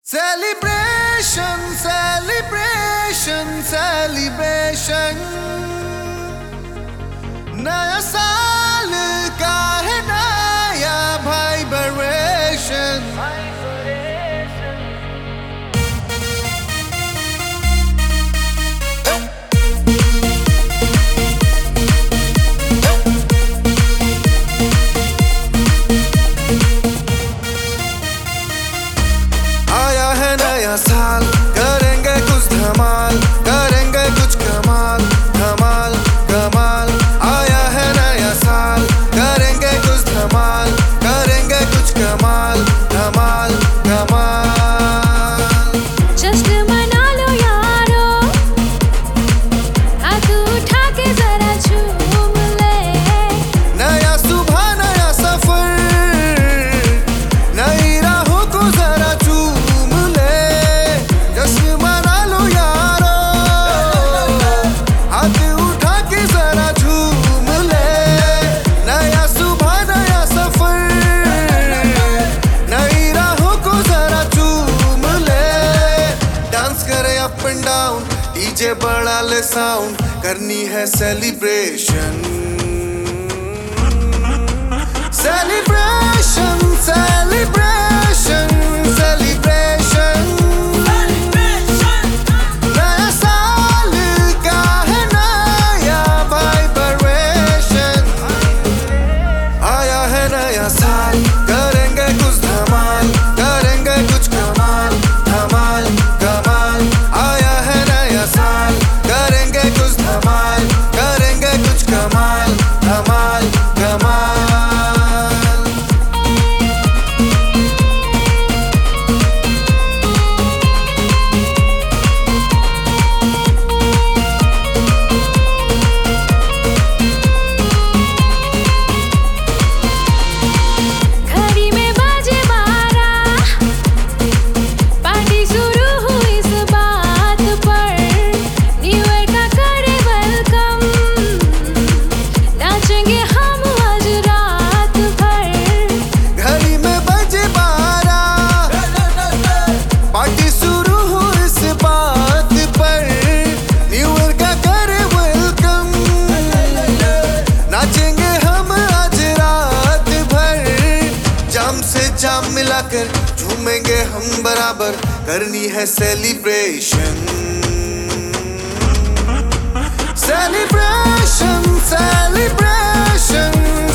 Celebration, celebration, celebration. नया साल का है नया वाइब्रेशन. आया है नया साल, करेंगे कुछ धमाल, करेंगे कुछ कमाल, धमाल कमाल. आया है नया साल, करेंगे कुछ धमाल, करेंगे कुछ कमाल, धमाल कमाल. जश्न मना लो यारो, हाथ उठा के जरा झूम ले. नया सुबह नया सफर, नई राहों को जरा चूम ले. जश्न मना लो यारो, हाथ उठा के जरा झूम ले. नया सुबह नया सफर, नई राहों को जरा चूम ले. डांस करे अप एंड डाउन, डीजे बढ़ा ले साउंड, करनी है सेलिब्रेशन. Celebration, celebration, celebration. नया साल का है नया वाइब्रेशन. आया है नया साल, करेंगे कुछ धमाल, करेंगे कुछ कमाल, धमाल कमाल. आया है नया साल, करेंगे कुछ धमाल, करेंगे कुछ कमाल, धमाल कमाल. घड़ी में बाजे 12, पार्टी शुरू हुई इस बात पर. न्यू ईयर का करे वेलकम, नाचेंगे हम आज रात भर. घड़ी में बजे 12, पार्टी शुरू हो इस बात पर. न्यू ईयर का करे वेलकम, नाचेंगे हम आज रात भर. जाम से जाम मिलाकर झूमेंगे हम बराबर, करनी है सेलिब्रेशन. Celebration, celebration,